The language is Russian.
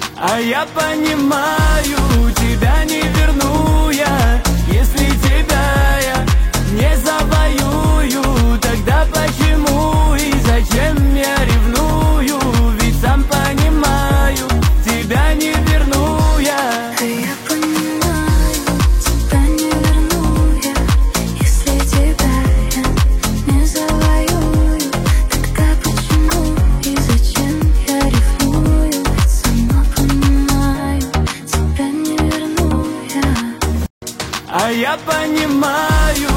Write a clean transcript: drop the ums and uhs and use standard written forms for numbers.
А я понимаю, тебя не верну я. Если тебя я не завоюю, тогда почему и зачем я ревную? Ведь сам понимаю, тебя не верну я. А я понимаю, тебя не верну я. Если тебя я не завоюю, тогда почему и зачем я ревную? Ведь сама понимаю, тебя не верну я. А я понимаю,